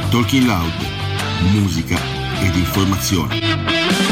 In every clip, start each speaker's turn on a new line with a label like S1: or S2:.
S1: Talking Loud, musica ed informazione.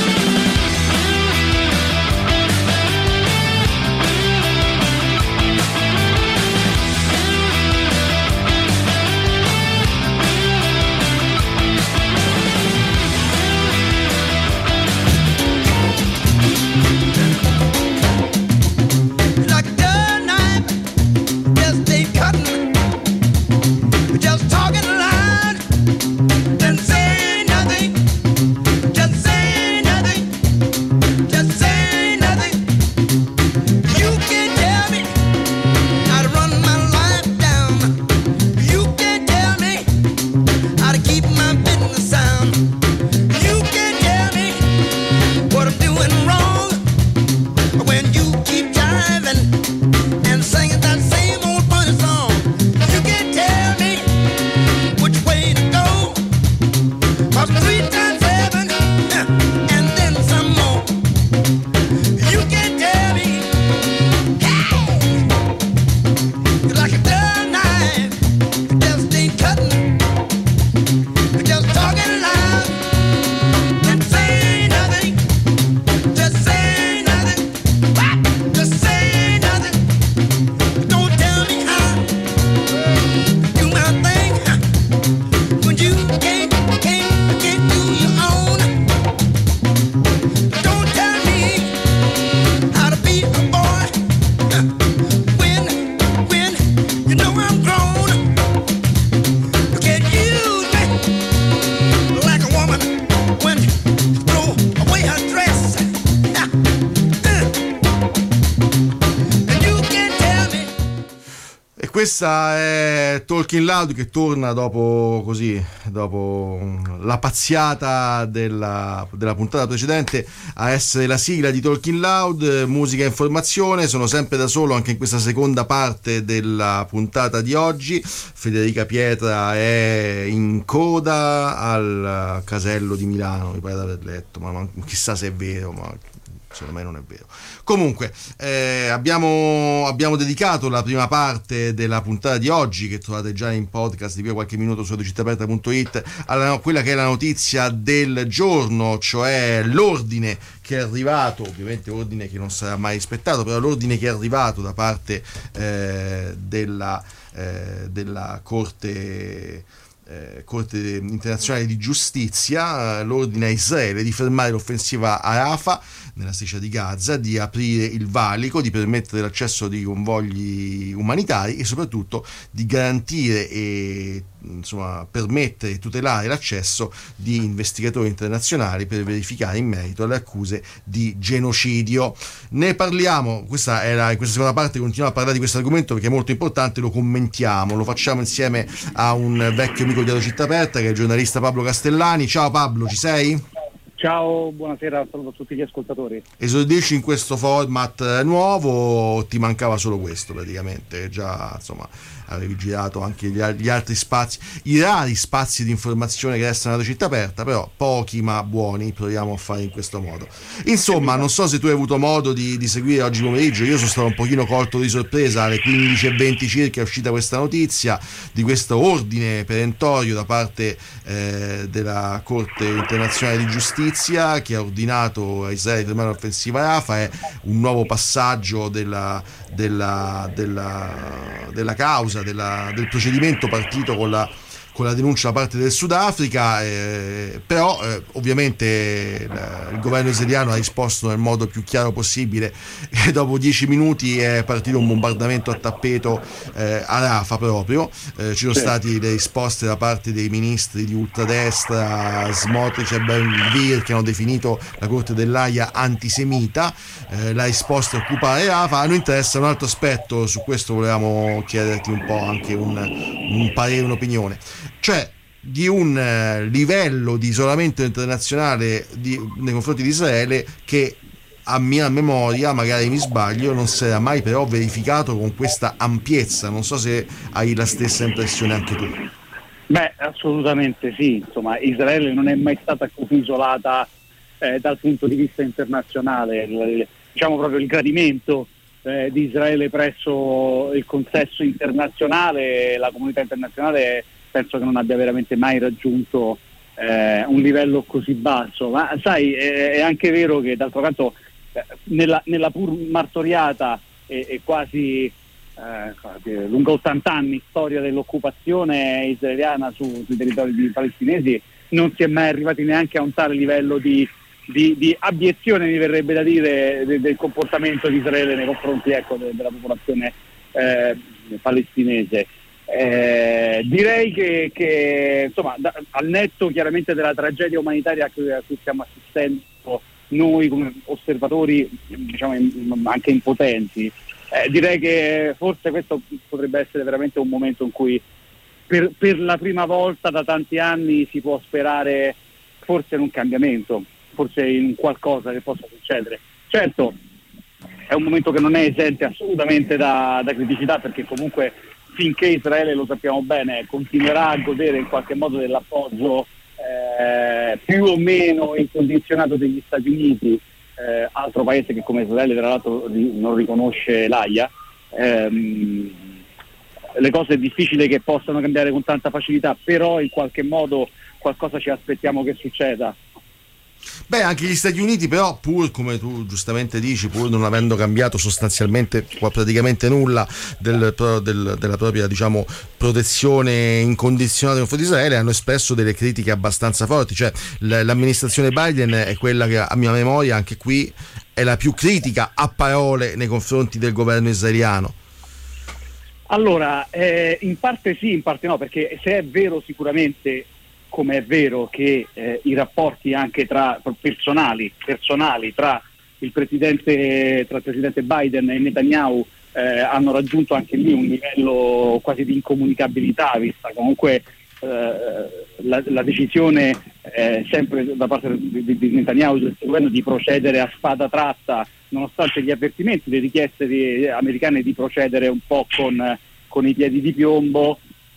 S2: Questa è Talking Loud che torna dopo la pazziata della puntata precedente a essere la sigla di Talking Loud, musica e informazione. Sono sempre da solo anche in questa seconda parte della puntata di oggi. Federica Pietra è in coda al casello di Milano, mi pare di aver letto, ma chissà se è vero, ma secondo me non è vero. Comunque abbiamo dedicato la prima parte della puntata di oggi, che trovate già in podcast di qui a qualche minuto su radiocittaaperta.it, a quella che è la notizia del giorno, cioè l'ordine che è arrivato, ovviamente ordine che non sarà mai rispettato, però l'ordine che è arrivato da parte della Corte internazionale di giustizia, l'ordine a Israele di fermare l'offensiva a Rafah nella striscia di Gaza, di aprire il valico, di permettere l'accesso di convogli umanitari e soprattutto di garantire e permettere e tutelare l'accesso di investigatori internazionali per verificare in merito alle accuse di genocidio. Ne parliamo, in questa seconda parte continuiamo a parlare di questo argomento perché è molto importante, lo commentiamo, lo facciamo insieme a un vecchio amico di Radio Città Aperta che è il giornalista Pablo Castellani. Ciao Pablo, ci sei?
S3: Ciao, buonasera, saluto a tutti gli ascoltatori.
S2: Esordisci in questo format nuovo, ti mancava solo questo praticamente, già avevi girato anche gli altri spazi, i rari spazi di informazione che restano alla Città Aperta, però pochi ma buoni, proviamo a fare in questo modo. Insomma, non so se tu hai avuto modo di seguire oggi pomeriggio, io sono stato un pochino colto di sorpresa, alle 15:20 circa è uscita questa notizia di questo ordine perentorio da parte della Corte internazionale di giustizia che ha ordinato a Israele di fermare l'offensiva a Rafah. È un nuovo passaggio della causa, del procedimento partito con la denuncia da parte del Sudafrica, però ovviamente il governo israeliano ha risposto nel modo più chiaro possibile e dopo 10 minuti è partito un bombardamento a tappeto a Rafah proprio. Ci sono stati le risposte da parte dei ministri di ultradestra Smotrich e Ben-Gvir, che hanno definito la Corte dell'Aia antisemita. La risposta è occupare Rafah. A noi interessa un altro aspetto, su questo volevamo chiederti un po' anche un parere, un'opinione, cioè di un livello di isolamento internazionale nei confronti di Israele che a mia memoria, magari mi sbaglio, non si era mai però verificato con questa ampiezza. Non so se hai la stessa impressione anche tu.
S3: Beh, assolutamente sì, Israele non è mai stata così isolata dal punto di vista internazionale, proprio il gradimento di Israele presso il consesso internazionale, la comunità internazionale penso che non abbia veramente mai raggiunto un livello così basso, ma sai, è anche vero che d'altro canto nella pur martoriata e quasi lunga 80 anni storia dell'occupazione israeliana sui territori palestinesi non si è mai arrivati neanche a un tale livello di abiezione, mi verrebbe da dire, del comportamento di Israele nei confronti, ecco, della popolazione palestinese. Direi che insomma, al netto chiaramente della tragedia umanitaria a cui stiamo assistendo noi come osservatori, diciamo anche impotenti, direi che forse questo potrebbe essere veramente un momento in cui per la prima volta da tanti anni si può sperare forse in un cambiamento, forse in qualcosa che possa succedere. Certo, è un momento che non è esente assolutamente da criticità, perché comunque finché Israele, lo sappiamo bene, continuerà a godere in qualche modo dell'appoggio più o meno incondizionato degli Stati Uniti, altro paese che come Israele tra l'altro non riconosce l'AIA, le cose è difficile che possano cambiare con tanta facilità, però in qualche modo qualcosa ci aspettiamo che succeda.
S2: Beh, anche gli Stati Uniti però, pur come tu giustamente dici, pur non avendo cambiato sostanzialmente praticamente nulla della propria, diciamo, protezione incondizionata nei confronti di Israele, hanno espresso delle critiche abbastanza forti. Cioè l'amministrazione Biden è quella che a mia memoria anche qui è la più critica a parole nei confronti del governo israeliano.
S3: Allora, in parte sì, in parte no, perché se è vero sicuramente, come è vero che i rapporti anche personali tra il presidente Biden e Netanyahu hanno raggiunto anche lì un livello quasi di incomunicabilità, vista comunque la decisione sempre da parte di Netanyahu, del suo governo, di procedere a spada tratta, nonostante gli avvertimenti, le richieste americane di procedere un po' con i piedi di piombo.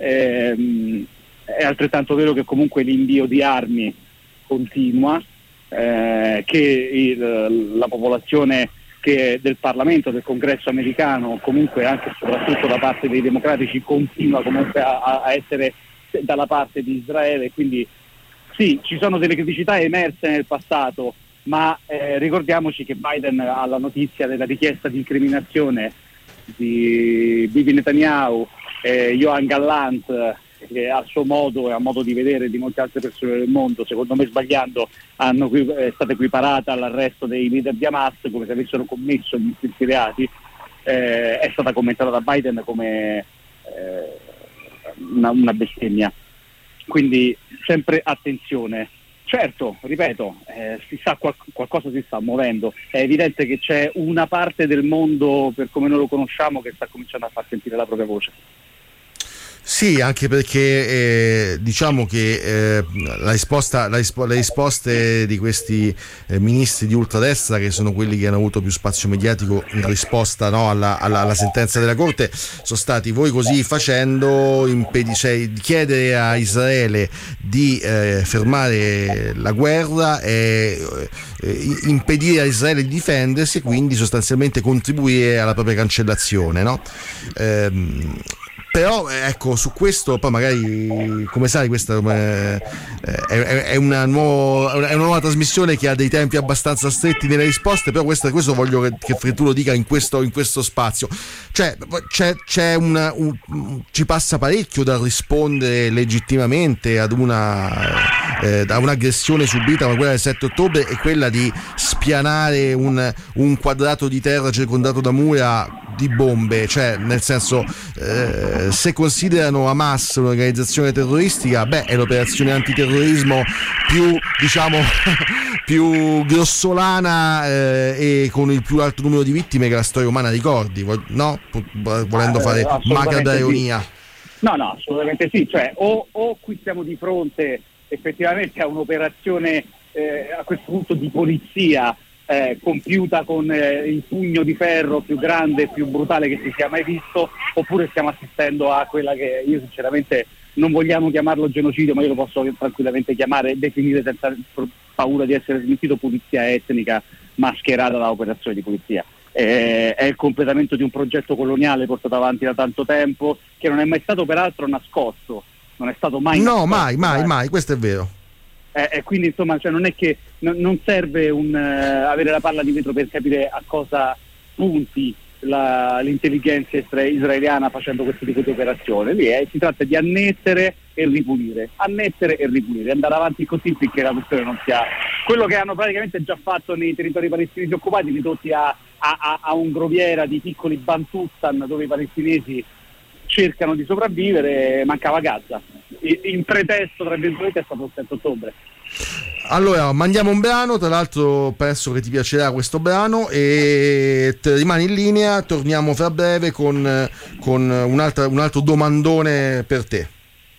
S3: È altrettanto vero che comunque l'invio di armi continua, che la popolazione del Parlamento, del Congresso americano, comunque anche e soprattutto da parte dei democratici, continua comunque a essere dalla parte di Israele. Quindi sì, ci sono delle criticità emerse nel passato, ma ricordiamoci che Biden ha la notizia della richiesta di incriminazione di Bibi Netanyahu, Yoav Gallant, che a suo modo e a modo di vedere di molte altre persone del mondo, secondo me sbagliando, è stata equiparata all'arresto dei leader di Hamas come se avessero commesso gli stessi reati. È stata commentata da Biden come una bestemmia. Quindi sempre attenzione. Certo, ripeto, qualcosa si sta muovendo. È evidente che c'è una parte del mondo, per come noi lo conosciamo, che sta cominciando a far sentire la propria voce.
S2: Sì, anche perché diciamo che le risposte di questi ministri di ultradestra, che sono quelli che hanno avuto più spazio mediatico in risposta, no, alla sentenza della Corte, sono stati: voi così facendo chiedere a Israele di fermare la guerra e impedire a Israele di difendersi, e quindi sostanzialmente contribuire alla propria cancellazione, no? Però ecco, su questo poi magari, come sai, questa è una nuova trasmissione che ha dei tempi abbastanza stretti nelle risposte, però questo voglio che tu lo dica in questo spazio. Cioè c'è ci passa parecchio da rispondere legittimamente ad un'aggressione subita come quella del 7 ottobre e quella di spianare un quadrato di terra circondato da mura di bombe. Cioè, nel senso, se considerano Hamas un'organizzazione terroristica, è l'operazione antiterrorismo più, diciamo, più grossolana e con il più alto numero di vittime che la storia umana ricordi, no? Volendo fare macabra ironia.
S3: Sì. No, assolutamente sì. Cioè, o qui siamo di fronte effettivamente a un'operazione a questo punto di polizia compiuta con il pugno di ferro più grande e più brutale che si sia mai visto, oppure stiamo assistendo a quella che io sinceramente non vogliamo chiamarlo genocidio, ma io lo posso tranquillamente definire senza paura di essere smentito, pulizia etnica mascherata da operazione di polizia. È il completamento di un progetto coloniale portato avanti da tanto tempo, che non è mai stato peraltro nascosto. non è stato mai
S2: no, mai, questo è vero.
S3: Quindi insomma, cioè, non è che non serve avere la palla di vetro per capire a cosa punti l'intelligenza israeliana facendo questo tipo di operazione. Lì si tratta di annettere e ripulire, andare avanti così finché la questione non sia quello che hanno praticamente già fatto nei territori palestinesi occupati, ridotti a un groviera di piccoli Bantustan dove i palestinesi cercano di sopravvivere. Mancava Gaza, in pretesto tra virgolette è stato il 7 ottobre.
S2: Allora mandiamo un brano, tra l'altro penso che ti piacerà questo brano, e rimani in linea, torniamo fra breve con un altro domandone per te.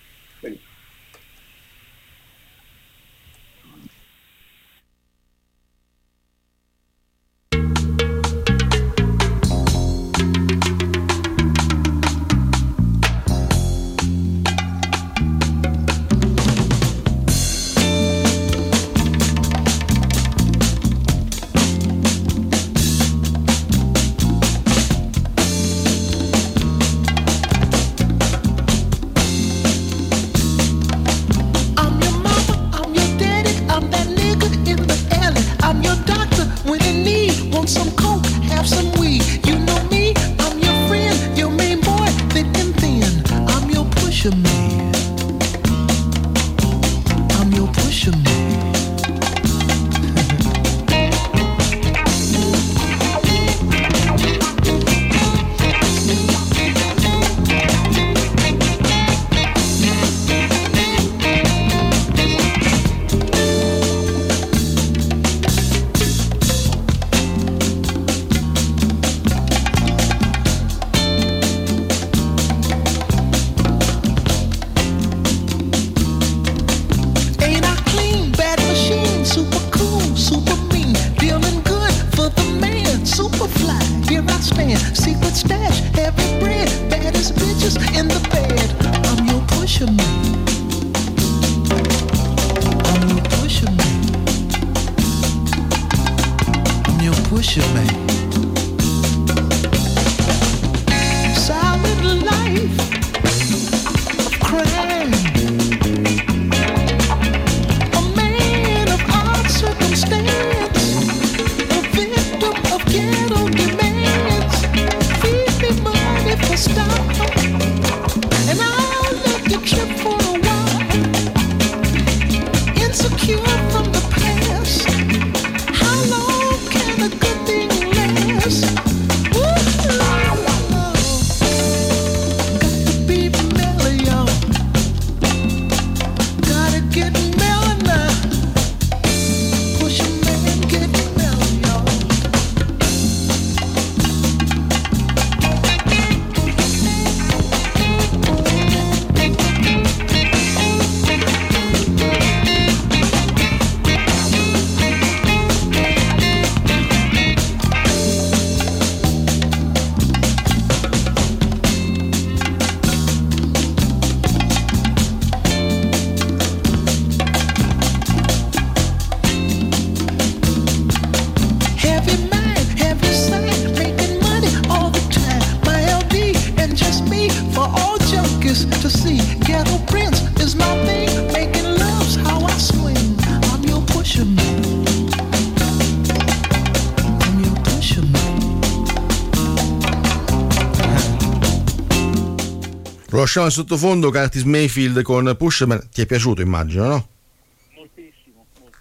S2: Lo lasciamo in sottofondo, Curtis Mayfield con Pusherman. Ti è piaciuto, immagino, no?
S3: Moltissimo.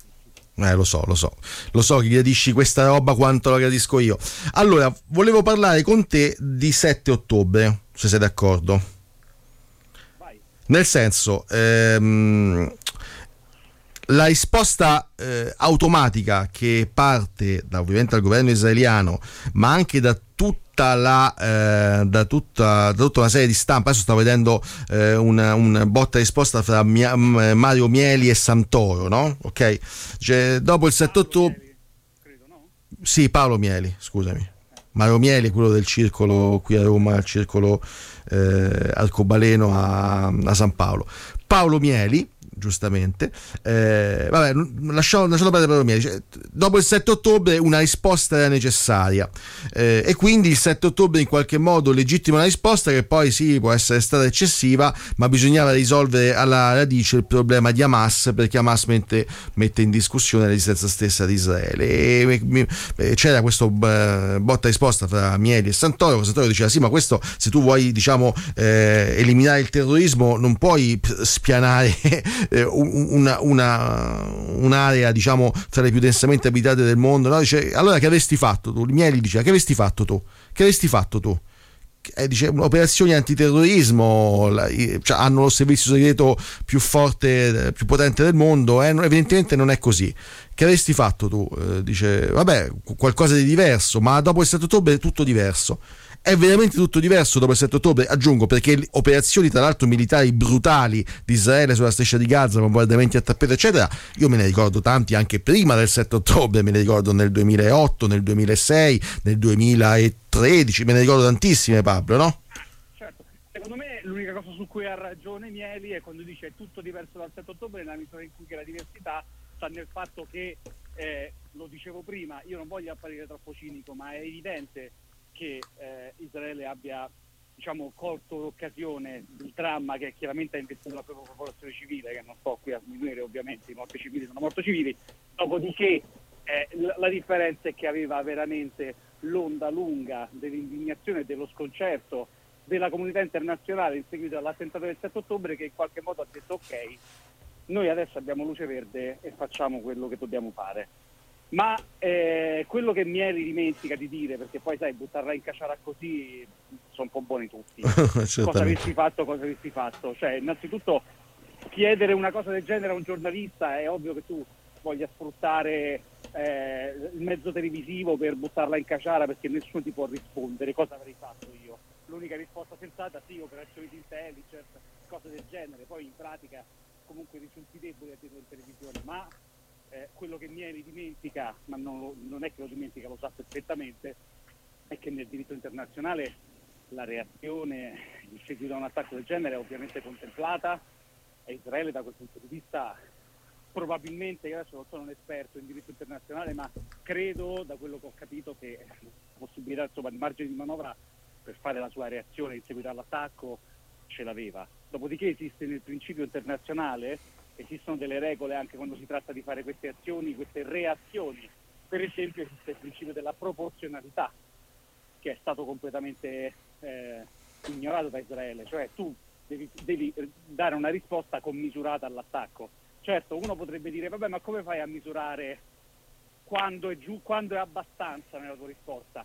S2: Lo so che gradisci questa roba quanto la gradisco io. Allora, volevo parlare con te di 7 ottobre, se sei d'accordo.
S3: Vai.
S2: Nel senso, la risposta automatica che parte ovviamente dal governo israeliano, ma anche da tutta una serie di stampa. Adesso stavo vedendo un botta risposta fra Mario Mieli e Santoro, no? Ok, cioè, dopo il 7 ottobre
S3: credo, no?
S2: Sì, Paolo Mieli, scusami. Mario Mieli è quello del circolo qui a Roma, il circolo arcobaleno a San Paolo. Paolo Mieli giustamente. Vabbè, lasciamo perdere per me. Dice, dopo il 7 ottobre una risposta era necessaria, e quindi il 7 ottobre in qualche modo legittima una risposta che poi sì, può essere stata eccessiva, ma bisognava risolvere alla radice il problema di Hamas, perché Hamas mette in discussione l'esistenza stessa di Israele. E c'era questo botta risposta fra Mieli e Santoro. Santoro diceva sì, ma questo, se tu vuoi, diciamo, eliminare il terrorismo, non puoi spianare un'area, diciamo, tra le più densamente abitate del mondo, no? Dice, allora che avresti fatto tu? Mieli diceva, che avresti fatto tu? Dice, operazioni antiterrorismo, cioè, hanno lo servizio segreto più forte, più potente del mondo, evidentemente non è così. Che avresti fatto tu? Dice, vabbè, qualcosa di diverso, ma dopo il 7 ottobre è tutto diverso. È veramente tutto diverso dopo il 7 ottobre, aggiungo, perché le operazioni, tra l'altro, militari brutali di Israele sulla striscia di Gaza, bombardamenti a tappeto eccetera, io me ne ricordo tanti anche prima del 7 ottobre, me ne ricordo nel 2008, nel 2006, nel 2013, me ne ricordo tantissime, Pablo, no?
S3: Certo, secondo me l'unica cosa su cui ha ragione Mieli è quando dice è tutto diverso dal 7 ottobre, nella misura in cui che la diversità sta nel fatto che, lo dicevo prima, io non voglio apparire troppo cinico, ma è evidente che Israele abbia, diciamo, colto l'occasione del dramma che chiaramente ha investito la propria popolazione civile, che non sto qui a sminuire, ovviamente i morti civili sono morti civili, dopodiché la differenza è che aveva veramente l'onda lunga dell'indignazione e dello sconcerto della comunità internazionale in seguito all'attentato del 7 ottobre, che in qualche modo ha detto ok, noi adesso abbiamo luce verde e facciamo quello che dobbiamo fare. Ma quello che Mieli dimentica di dire, perché poi sai, buttarla in caciara così sono un po' buoni tutti. Cosa avresti fatto? Cioè, innanzitutto chiedere una cosa del genere a un giornalista, è ovvio che tu voglia sfruttare il mezzo televisivo per buttarla in caciara, perché nessuno ti può rispondere. Cosa avrei fatto io? L'unica risposta sensata, sì, operazioni di intelligence, cose del genere. Poi in pratica comunque risulti deboli a dirlo in televisione, ma quello che Mieli dimentica, ma non è che lo dimentica, lo sa perfettamente, è che nel diritto internazionale la reazione in seguito a un attacco del genere è ovviamente contemplata, e Israele da quel punto di vista probabilmente, io adesso non sono un esperto in diritto internazionale, ma credo, da quello che ho capito, che la possibilità, insomma, di margine di manovra per fare la sua reazione in seguito all'attacco ce l'aveva. Dopodiché esiste nel principio internazionale, esistono delle regole anche quando si tratta di fare queste azioni, queste reazioni. Per esempio esiste il principio della proporzionalità, che è stato completamente ignorato da Israele, cioè tu devi dare una risposta commisurata all'attacco. Certo, uno potrebbe dire, vabbè, ma come fai a misurare quando è abbastanza nella tua risposta?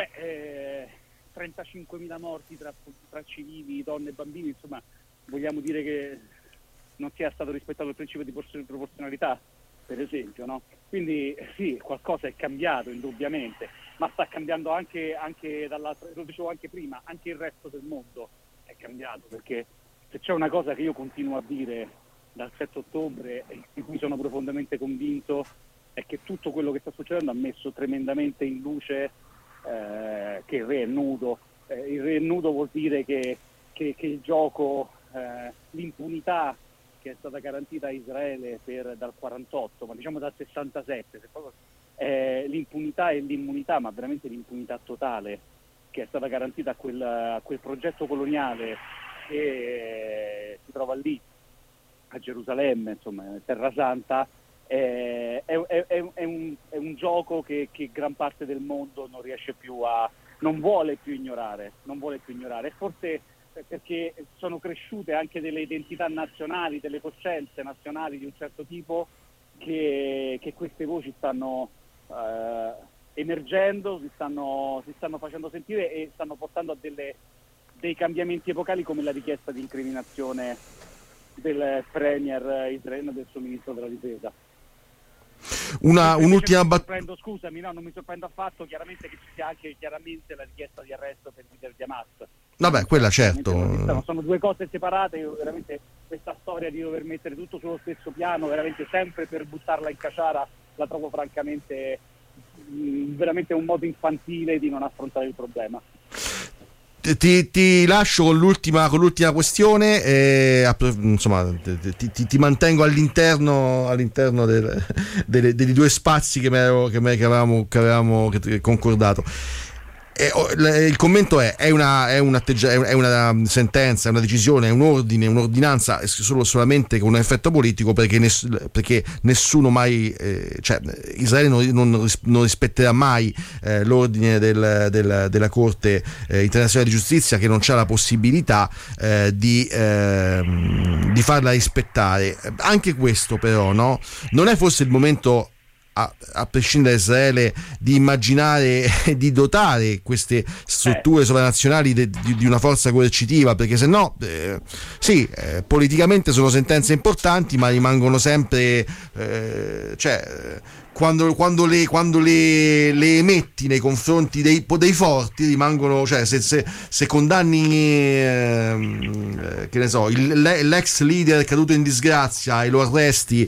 S3: 35.000 morti tra civili, donne e bambini, insomma, vogliamo dire che non sia stato rispettato il principio di proporzionalità, per esempio, no? Quindi sì, qualcosa è cambiato indubbiamente, ma sta cambiando anche dall'altro, lo dicevo anche prima, anche il resto del mondo è cambiato, perché se c'è una cosa che io continuo a dire dal 7 ottobre e di cui sono profondamente convinto, è che tutto quello che sta succedendo ha messo tremendamente in luce che il re è nudo. Il re è nudo vuol dire che il gioco, l'impunità che è stata garantita a Israele dal 48, ma diciamo dal 67, l'impunità e l'immunità, ma veramente l'impunità totale che è stata garantita a quel progetto coloniale che si trova lì a Gerusalemme, insomma, Terra Santa, è un gioco che gran parte del mondo non vuole più ignorare, e forse perché sono cresciute anche delle identità nazionali, delle coscienze nazionali di un certo tipo, che queste voci stanno emergendo, si stanno facendo sentire e stanno portando a dei cambiamenti epocali, come la richiesta di incriminazione del premier israeliano e del suo ministro della difesa.
S2: Un'ultima
S3: scusami, no, non mi sorprendo affatto, chiaramente, che ci sia anche chiaramente la richiesta di arresto per il leader di Hamas.
S2: Vabbè, quella certo.
S3: Sono due cose separate. Io veramente questa storia di dover mettere tutto sullo stesso piano, veramente sempre per buttarla in caciara, la trovo francamente veramente un modo infantile di non affrontare il problema.
S2: Ti lascio con l'ultima questione, insomma ti mantengo all'interno dei due spazi che avevamo concordato. Il commento è una sentenza, è una decisione, è un ordine, un'ordinanza solamente con un effetto politico, perché nessuno mai, cioè Israele non rispetterà mai l'ordine della Corte internazionale di giustizia, che non c'ha la possibilità di farla rispettare. Anche questo però, no? Non è forse il momento, a prescindere da Israele, di immaginare di dotare queste strutture sovranazionali di una forza coercitiva, perché se no politicamente sono sentenze importanti, ma rimangono sempre quando le emetti nei confronti dei forti, rimangono, cioè se condanni che ne so, l'ex leader caduto in disgrazia e lo arresti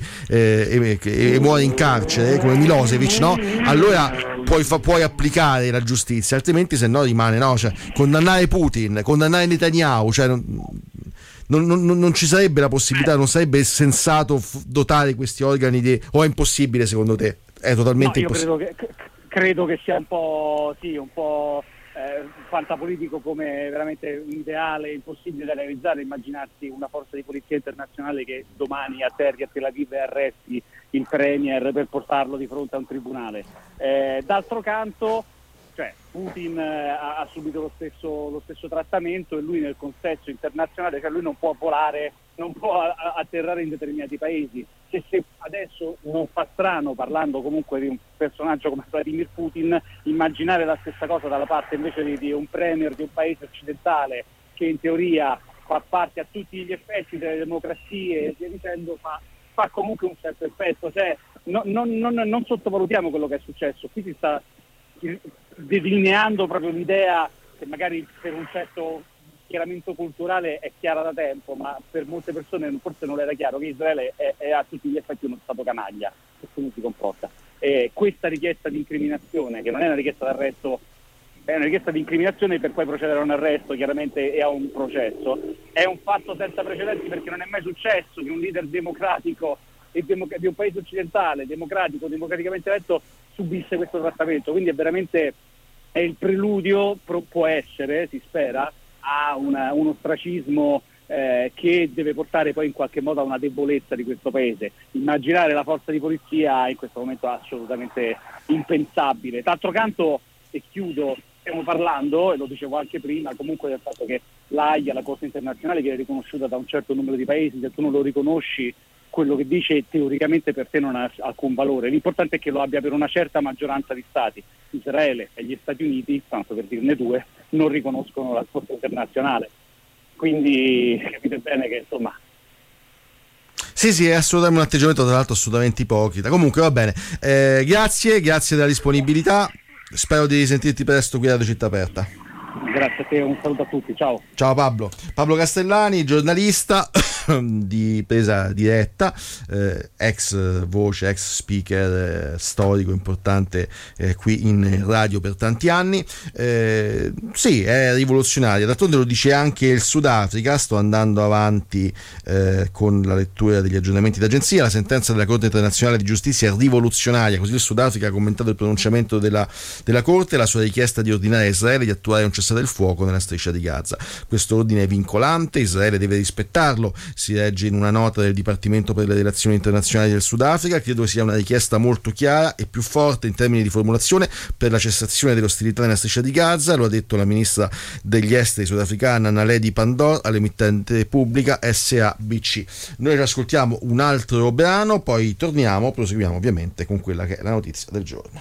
S2: e muore in carcere come Milosevic, no? Allora puoi applicare la giustizia, altrimenti se no rimane, no? Cioè, condannare Putin, condannare Netanyahu, cioè non ci sarebbe la possibilità, non sarebbe sensato dotare questi organi o è impossibile secondo te? È totalmente impossibile.
S3: Credo che sia un po' fantapolitico, come veramente un ideale impossibile da realizzare, immaginarsi una forza di polizia internazionale che domani atterri a Tel Aviv e arresti il premier per portarlo di fronte a un tribunale. D'altro canto, cioè, Putin ha subito lo stesso trattamento, e lui nel contesto internazionale, cioè lui non può volare, non può atterrare in determinati paesi. Se adesso non fa strano, parlando comunque di un personaggio come Vladimir Putin, immaginare la stessa cosa dalla parte invece di un premier di un paese occidentale che in teoria fa parte a tutti gli effetti delle democrazie e via dicendo, fa comunque un certo effetto. Cioè, non sottovalutiamo quello che è successo. Qui si sta delineando proprio l'idea che magari per un certo schieramento culturale è chiara da tempo, ma per molte persone forse non era chiaro, che Israele è a tutti gli effetti uno stato canaglia, e come si comporta. Questa richiesta di incriminazione, che non è una richiesta d'arresto, è una richiesta di incriminazione per poi procedere a un arresto chiaramente e a un processo, è un fatto senza precedenti, perché non è mai successo che un leader democratico e di un paese occidentale, democraticamente eletto, subisse questo trattamento. Quindi è il preludio, può essere, si spera, a un ostracismo che deve portare poi in qualche modo a una debolezza di questo paese. Immaginare la forza di polizia in questo momento è assolutamente impensabile. D'altro canto, e chiudo, stiamo parlando, e lo dicevo anche prima, comunque del fatto che l'AIA, la Corte internazionale, viene riconosciuta da un certo numero di paesi. Se tu non lo riconosci, quello che dice teoricamente per te non ha alcun valore. L'importante è che lo abbia per una certa maggioranza di stati. Israele e gli Stati Uniti, tanto per dirne due, non riconoscono la Corte internazionale. Quindi capite bene che insomma...
S2: Sì, è assolutamente un atteggiamento, tra l'altro, assolutamente ipocrita. Comunque va bene, grazie della disponibilità, spero di sentirti presto qui a Radio Città Aperta.
S3: Grazie a te, un saluto a tutti, ciao.
S2: Ciao Pablo Castellani, giornalista di presa diretta, ex voce, ex speaker, storico importante qui in radio per tanti anni. Sì, è rivoluzionaria, d'altronde lo dice anche il Sudafrica. Sto andando avanti con la lettura degli aggiornamenti d'agenzia. La sentenza della Corte internazionale di giustizia è rivoluzionaria, così il Sudafrica ha commentato il pronunciamento della Corte, la sua richiesta di ordinare a Israele di attuare un cessate il fuoco nella striscia di Gaza. Questo ordine è vincolante, Israele deve rispettarlo, si legge in una nota del Dipartimento per le relazioni internazionali del Sudafrica. Credo sia una richiesta molto chiara e più forte in termini di formulazione per la cessazione delle ostilità nella striscia di Gaza, lo ha detto la ministra degli esteri sudafricana Naledi Pandor all'emittente pubblica SABC. Noi ci ascoltiamo un altro brano, poi proseguiamo ovviamente con quella che è la notizia del giorno.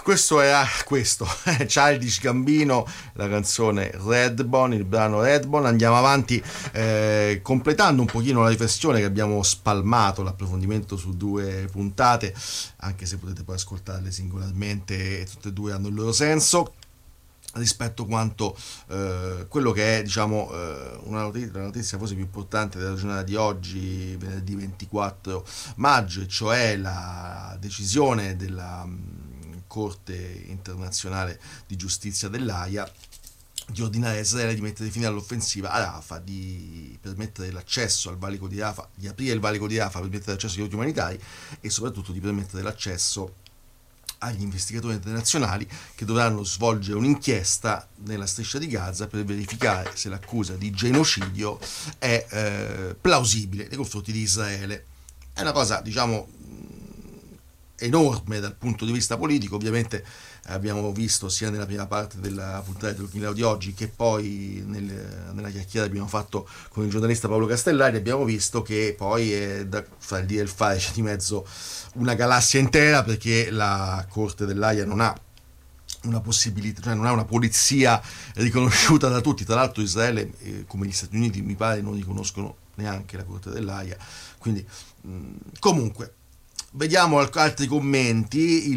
S2: questo era Childish Gambino, la canzone Redbone, il brano Redbone. Andiamo avanti completando un pochino la riflessione che abbiamo spalmato, l'approfondimento su 2 puntate, anche se potete poi ascoltarle singolarmente e tutte e 2 hanno il loro senso, rispetto a quanto quello che è, diciamo, una notizia forse più importante della giornata di oggi, venerdì 24 maggio, cioè la decisione della Corte internazionale di giustizia dell'Aia di ordinare a Israele di mettere fine all'offensiva a Rafah, di permettere l'accesso al valico di Rafah, di aprire il valico di Rafah per permettere l'accesso agli aiuti umanitari e soprattutto di permettere l'accesso agli investigatori internazionali che dovranno svolgere un'inchiesta nella striscia di Gaza per verificare se l'accusa di genocidio è plausibile nei confronti di Israele. È una cosa, diciamo, enorme dal punto di vista politico. Ovviamente abbiamo visto sia nella prima parte della puntata dell'Opinione di oggi che poi nella chiacchierata che abbiamo fatto con il giornalista Paolo Castellari, abbiamo visto che poi fra il dire e il fare c'è di mezzo una galassia intera, perché la Corte dell'Aia non ha una possibilità, cioè non ha una polizia riconosciuta da tutti. Tra l'altro Israele, come gli Stati Uniti, mi pare non riconoscono neanche la Corte dell'Aia. Quindi comunque vediamo altri commenti.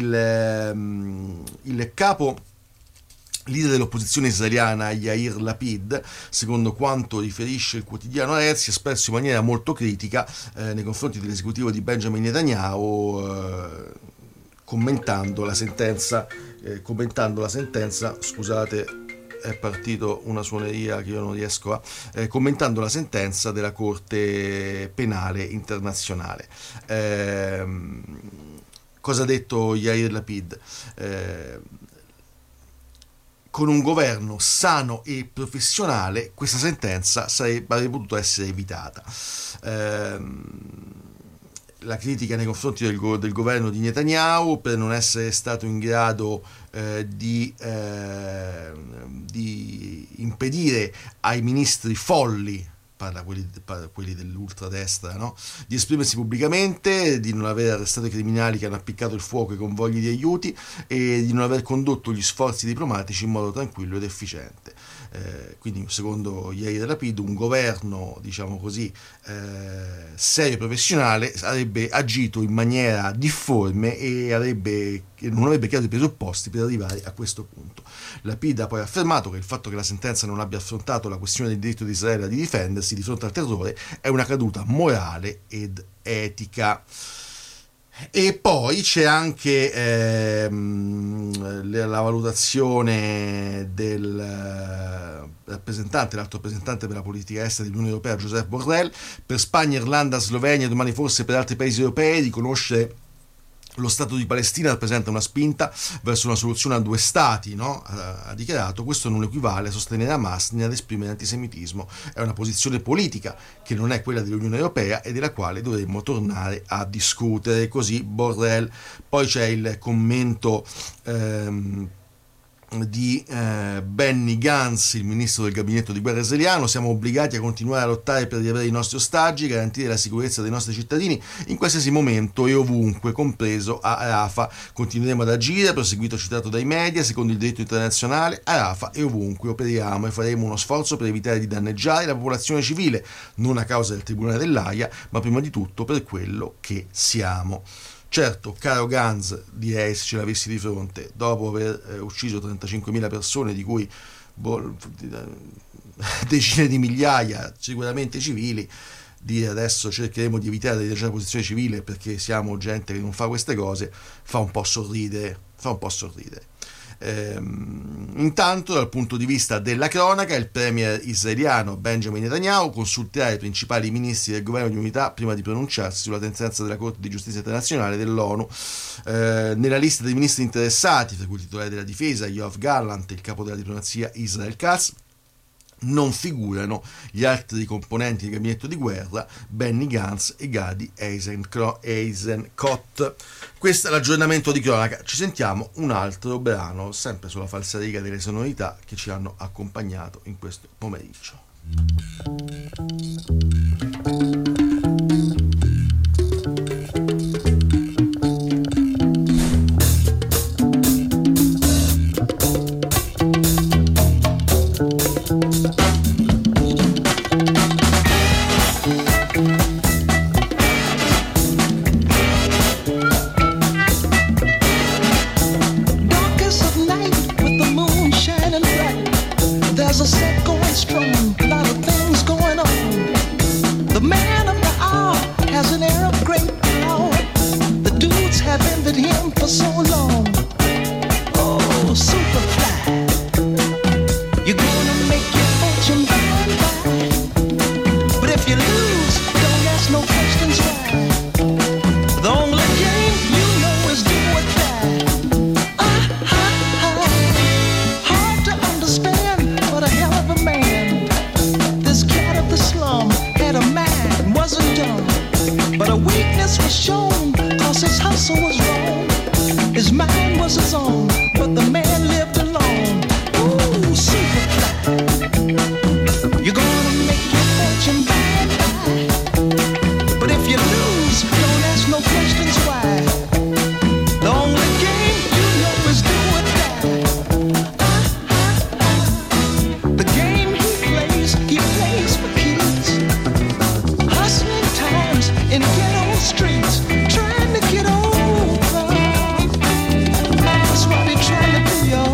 S2: Il capo leader dell'opposizione israeliana Yair Lapid, secondo quanto riferisce il quotidiano Haaretz, si è espresso in maniera molto critica nei confronti dell'esecutivo di Benjamin Netanyahu, commentando la sentenza, scusate, è partito una suoneria che io non riesco a commentando la sentenza della Corte Penale Internazionale. Cosa ha detto Yair Lapid? Con un governo sano e professionale questa sentenza avrebbe potuto essere evitata. La critica nei confronti del governo di Netanyahu per non essere stato in grado di impedire ai ministri folli, parla quelli dell'ultradestra, no? Di esprimersi pubblicamente, di non aver arrestato i criminali che hanno appiccato il fuoco ai convogli di aiuti e di non aver condotto gli sforzi diplomatici in modo tranquillo ed efficiente. Quindi, secondo Yair Lapid, un governo, diciamo così, serio e professionale avrebbe agito in maniera difforme e non avrebbe creato i presupposti per arrivare a questo punto. Lapid ha poi affermato che il fatto che la sentenza non abbia affrontato la questione del diritto di Israele di difendersi di fronte al terrore è una caduta morale ed etica. E poi c'è anche la valutazione del l'alto rappresentante per la politica estera dell'Unione Europea, Josep Borrell. Per Spagna, Irlanda, Slovenia e domani forse per altri paesi europei riconoscere lo Stato di Palestina rappresenta una spinta verso una soluzione a 2 stati, no? Ha dichiarato: questo non equivale a sostenere Hamas né ad esprimere antisemitismo, è una posizione politica che non è quella dell'Unione Europea e della quale dovremmo tornare a discutere. Così Borrell. Poi c'è il commento di Benny Gantz, il ministro del gabinetto di guerra israeliano: siamo obbligati a continuare a lottare per riavere i nostri ostaggi, garantire la sicurezza dei nostri cittadini in qualsiasi momento e ovunque, compreso a Rafah. Continueremo ad agire, proseguito citato dai media, secondo il diritto internazionale a Rafah e ovunque operiamo, e faremo uno sforzo per evitare di danneggiare la popolazione civile, non a causa del Tribunale dell'Aia, ma prima di tutto per quello che siamo. Certo, caro Gantz, direi, se ce l'avessi di fronte, dopo aver ucciso 35.000 persone, di cui decine di migliaia sicuramente civili, dire adesso cercheremo di evitare di lasciare la posizione civile perché siamo gente che non fa queste cose, fa un po' sorridere. Intanto, dal punto di vista della cronaca, il premier israeliano Benjamin Netanyahu consulterà i principali ministri del governo di unità prima di pronunciarsi sulla sentenza della Corte di giustizia internazionale dell'ONU. Nella lista dei ministri interessati, tra cui il titolare della difesa Yoav Gallant e il capo della diplomazia Israel Katz, non figurano gli altri componenti del gabinetto di guerra, Benny Gantz e Gadi Eisenkot. Questo è l'aggiornamento di cronaca. Ci sentiamo un altro brano, sempre sulla falsariga delle sonorità che ci hanno accompagnato in questo pomeriggio.
S4: great power. The dudes have envied him for so long. Oh, Superfly, you're gonna make your fortune by and by. But if you lose, don't ask no questions why. The only game you know is do or die. Hard to understand, but a hell of a man. This cat of the slum had a mind, wasn't dumb. But a weakness was shown, cause his hustle was wrong. His mind was his own, but the man lived alone. Ooh, Superfly, you're gonna make your fortune by and by. But if you lose, don't ask no questions why. The only game you know is do or die. The game he plays for keys. Hustling times in ghetto streets, trying to get over. That's what they're trying to do, y'all.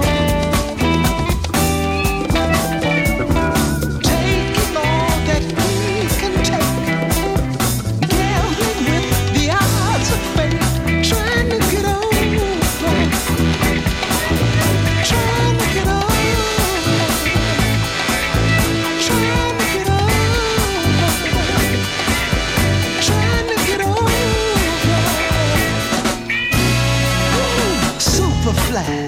S4: Taking all that he can take, gambling with the odds of fate, trying to get over, trying to get over, trying to get over, trying to get over. Ooh, Superfly.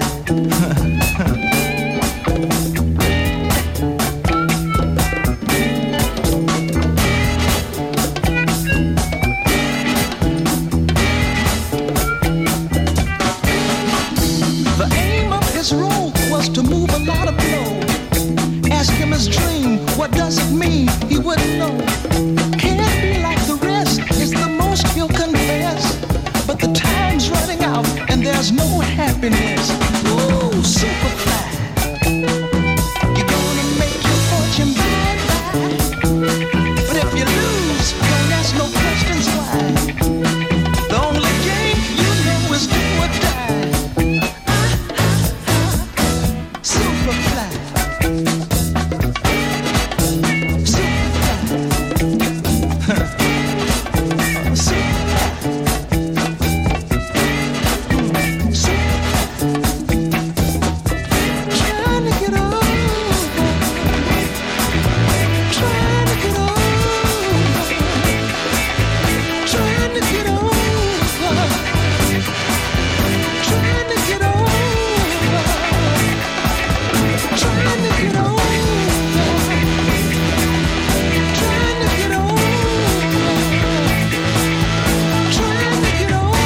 S4: The aim of his role was to move a lot of blow. Ask him his dream, what does it mean? He wouldn't know. Can't be like the rest, is the most he'll confess. But the time's running out and there's no happiness. Ooh, Superfly, you're gonna make your fortune by and by. But if you lose, don't ask no questions why. The only game you know is do or die. Superfly, trying to get over, trying to get over, trying to get over, trying to get over, trying to get over, trying to get over, trying to get over, trying to get over, trying to get over.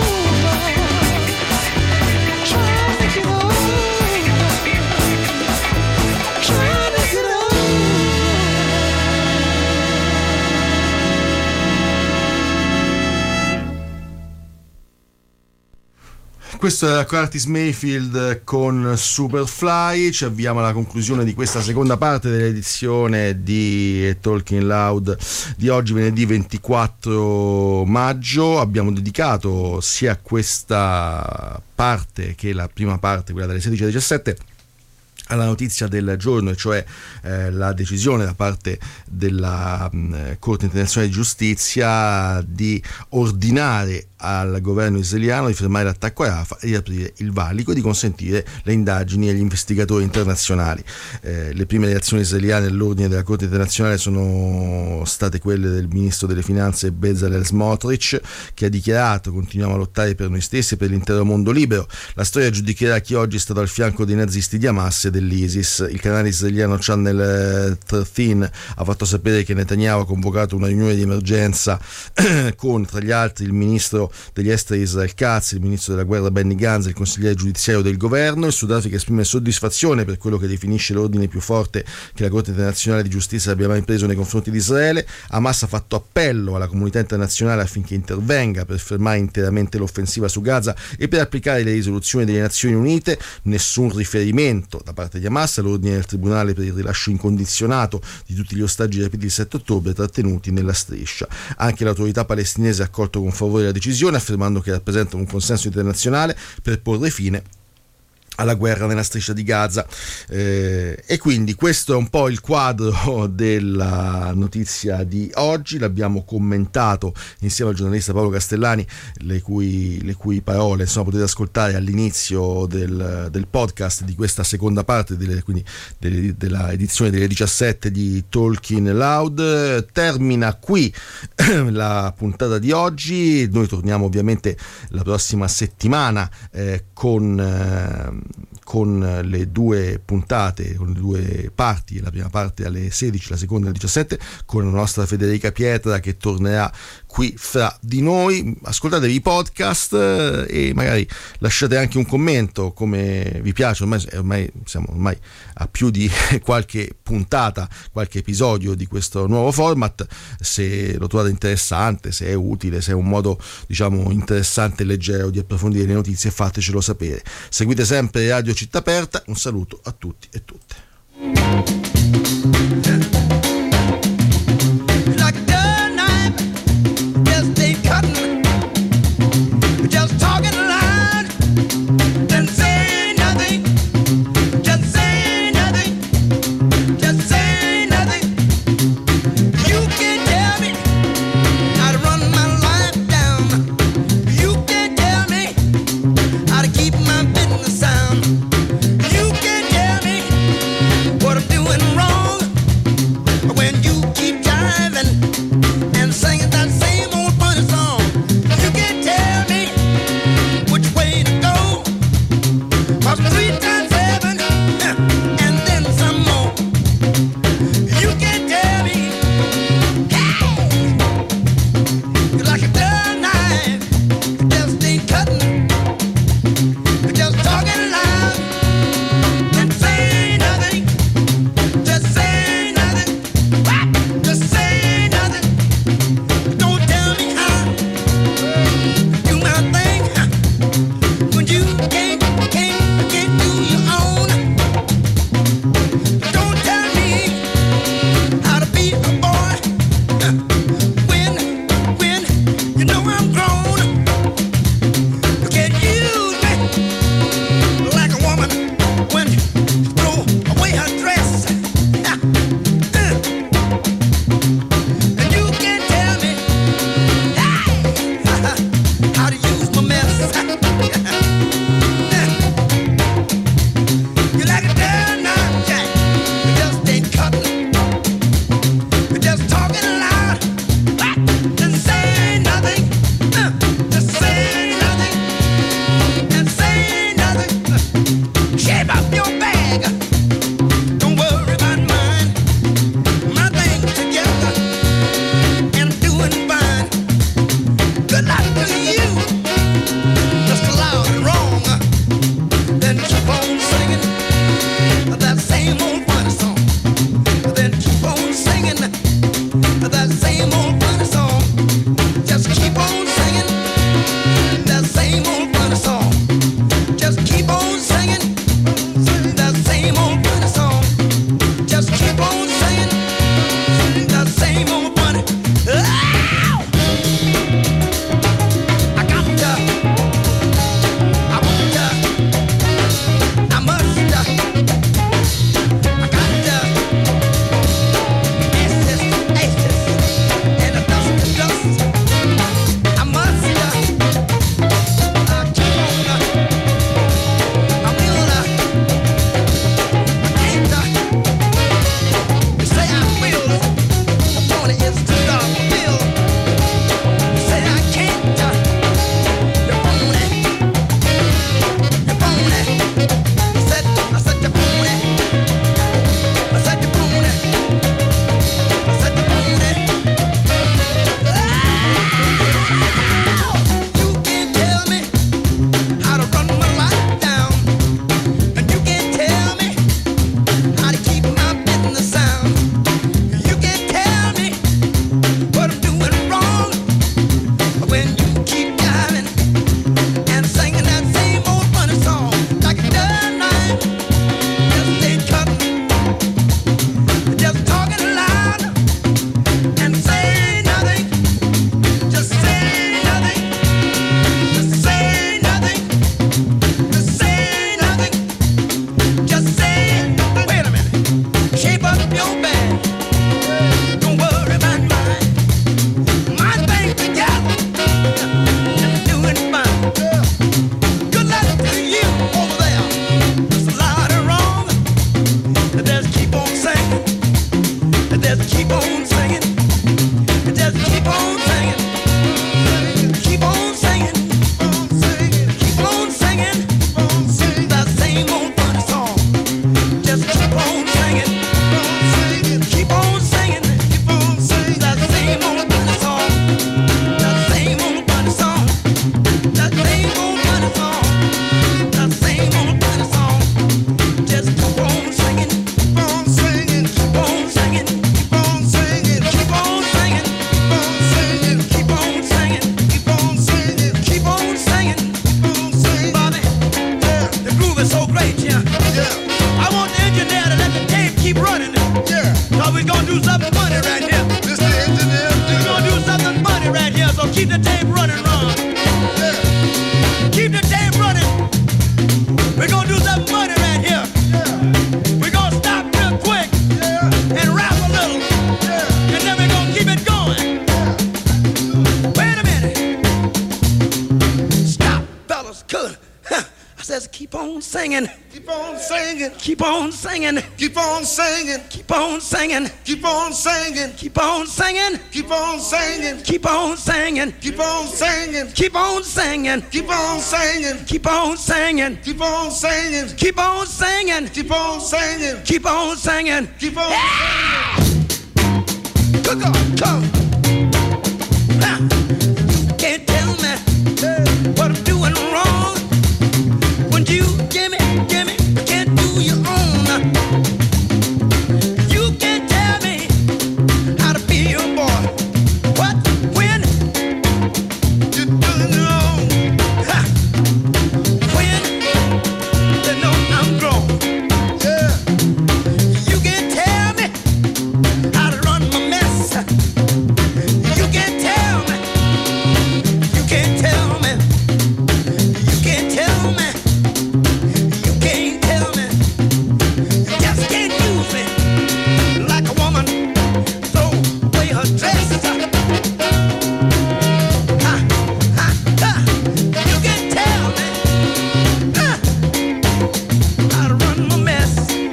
S2: Questo era Curtis Mayfield con Superfly. Ci avviamo alla conclusione di questa seconda parte dell'edizione di Talking Loud di oggi, venerdì 24 maggio. Abbiamo dedicato sia a questa parte che la prima parte, quella dalle 16 alle 17, alla notizia del giorno, e cioè la decisione da parte della Corte internazionale di giustizia di ordinare al governo israeliano di fermare l'attacco a Rafah e di aprire il valico e di consentire le indagini agli investigatori internazionali. Le prime reazioni israeliane all'ordine della Corte internazionale sono state quelle del ministro delle finanze Bezalel Smotrich, che ha dichiarato: continuiamo a lottare per noi stessi e per l'intero mondo libero. La storia giudicherà chi oggi è stato al fianco dei nazisti di Hamas e dell'ISIS. Il canale israeliano Channel 13 ha fatto sapere che Netanyahu ha convocato una riunione di emergenza con, tra gli altri, il ministro degli esteri Israel Katz, il ministro della guerra Benny Gantz e il consigliere giudiziario del governo. Il Sudafrica esprime soddisfazione per quello che definisce l'ordine più forte che la Corte internazionale di giustizia abbia mai preso nei confronti di Israele. Hamas ha fatto appello alla comunità internazionale affinché intervenga per fermare interamente l'offensiva su Gaza e per applicare le risoluzioni delle Nazioni Unite. Nessun riferimento da parte di Hamas all'ordine del tribunale per il rilascio incondizionato di tutti gli ostaggi rapiti il 7 ottobre trattenuti nella striscia. Anche l'autorità palestinese ha accolto con favore la decisione, affermando che rappresenta un consenso internazionale per porre fine alla guerra nella striscia di Gaza, e quindi questo è un po' il quadro della notizia di oggi. L'abbiamo commentato insieme al giornalista Paolo Castellani, le cui parole insomma potete ascoltare all'inizio del podcast di questa seconda parte della edizione delle 17 di Talking Loud. Termina qui la puntata di oggi. Noi torniamo ovviamente la prossima settimana con le due puntate, con le due parti, la prima parte alle 16, la seconda alle 17, con la nostra Federica Pietra che tornerà qui fra di noi. Ascoltatevi i podcast e magari lasciate anche un commento come vi piace. Ormai siamo a più di qualche puntata, qualche episodio di questo nuovo format. Se lo trovate interessante, se è utile, se è un modo diciamo interessante e leggero di approfondire le notizie, fatecelo sapere. Seguite sempre Radio Città Aperta. Un saluto a tutti e tutte.
S4: What I'm doing wrong.
S5: on singing.
S6: Keep on singing.
S5: Keep on singing.
S6: Keep on singing.
S5: Keep on singing.
S6: Keep on singing.
S5: Keep on singing.
S6: Keep on singing.
S5: Keep on singing.
S6: Keep on singing.
S5: Keep on singing.
S6: Keep on singing.
S5: Keep on singing.
S6: Keep on singing.
S5: Keep on singing.
S6: Keep on singing.
S5: Keep on singing.
S6: Keep on
S5: singing. Come on, come. Can't tell me what I'm doing wrong when you give me, can't do your own. You can't tell me how to be your boy. What, when you're doing wrong? When they know I'm grown.
S6: Yeah.
S5: You can't tell me how to run my mess. You can't tell me. You can't tell me. You can't tell me. You can't tell me. You just can't use me like a woman. Throw away her dress. You can't tell me how to run my mess.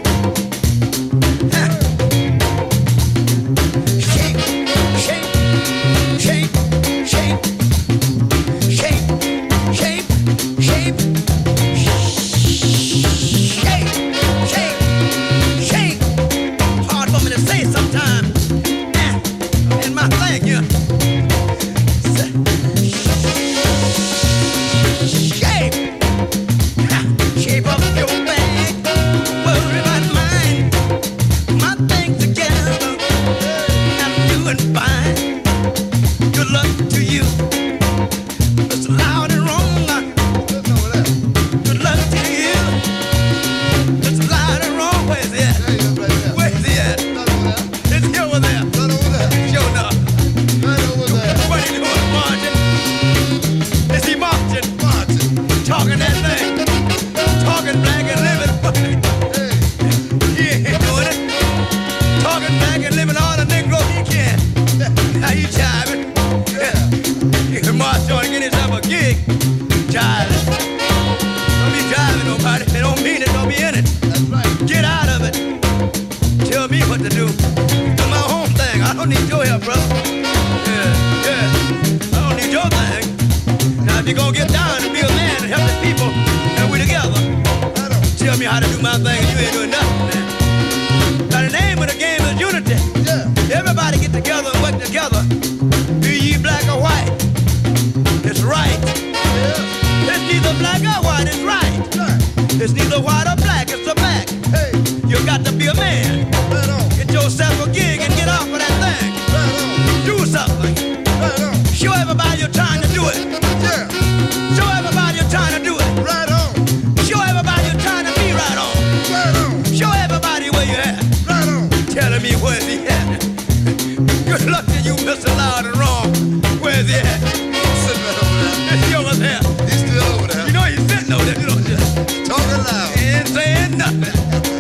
S5: Shake, shake, shake, shake, shape, shape, shape, shape, shape, shape. Hard for me to say sometimes. In my thing, yeah. Shape, shape up your bag. Worry about mine. My thing together. I'm doing fine. Good luck to you. It's loud and wrong. Good luck to you. It's loud and wrong. Where's he at? Where's he at? Is he over there? Sure enough. What are you doing, marching? Is he marching? Talking that thing. Talking black and living. He ain't doing it. Talking black and living all the Negro he can. How you jiving? You can march on and get yourself a gig. Jiving. Don't be jiving nobody. They don't mean it, don't be in it. Get out of it. Tell me what to do. Do my own thing. I don't need your help, brother. Yeah. I don't need your thing. Now if you're gonna get down and be a man and help the people, and we together. Tell me how to do my thing and you ain't doing nothing, man. Now the name of the game is unity. Everybody get together and work together. Be ye black or white. It's right. It's neither black or white, it's right. It's neither white or black, it's a fact. You got to be a man. Get yourself a gig and get off of that thing. Do something. Show everybody you're trying to do it. Show everybody you're trying to do it. Show everybody you're trying to be right on. Show everybody where you at. Telling me where's he at. Good luck to you, Mr. Loud and Wrong. Where's he at? Is he over there?
S6: He's still over there.
S5: You know he's sitting over there. You know, just
S6: Talking loud.
S5: ain't saying nothing.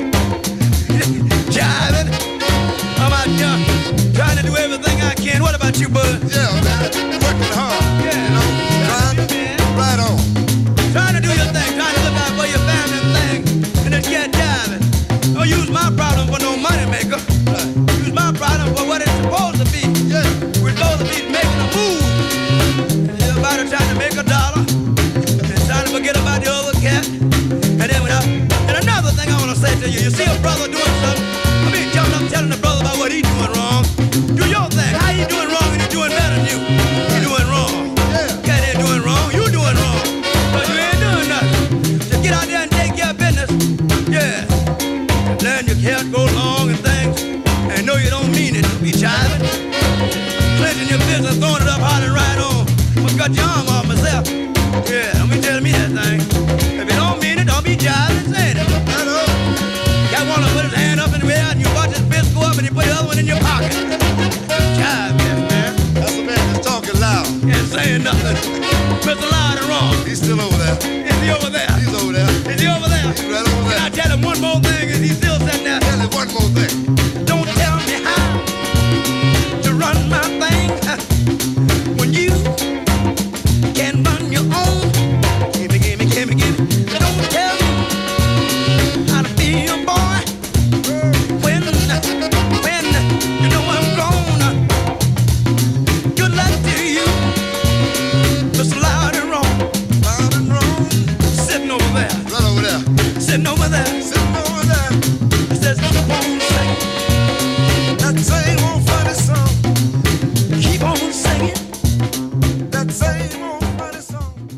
S5: Jiving. I'm out here trying to do everything I can. What about you, bud?
S6: Yeah, man. Working hard.
S5: Yeah.
S6: You know, right on.
S5: Trying to do your thing, trying to look out for your family and thing, and just get jiving. Don't use my problem for no money maker. Use my problem for what it's supposed to be.
S6: Yeah.
S5: We're supposed to be making a move. Everybody trying to make $1 and trying to forget about the other cat. And then and another thing I want to say to you, you see a brother doing something, I mean jumping up telling the brother about what he's doing wrong. Do your thing. How you doing wrong and he's doing better than you? You're doing wrong. Yeah, they're doing wrong. You doing wrong. But you ain't doing nothing. Just get out there and take care of business. Yeah. And learn your hair go long and things. And know you don't mean it to be jiving. Clenching your business, throwing it up hard and right on. I cut your arm off myself. Yeah, don't be telling me that thing. If you don't mean it, don't be jiving and saying it. Got one to put his hand up in the air and you watch his fist go up and you put the other one in your pocket. Jive, yes, man.
S6: That's the man that's talking loud.
S5: Ain't saying nothing. Mr. Loud and Wrong.
S6: He's still over there.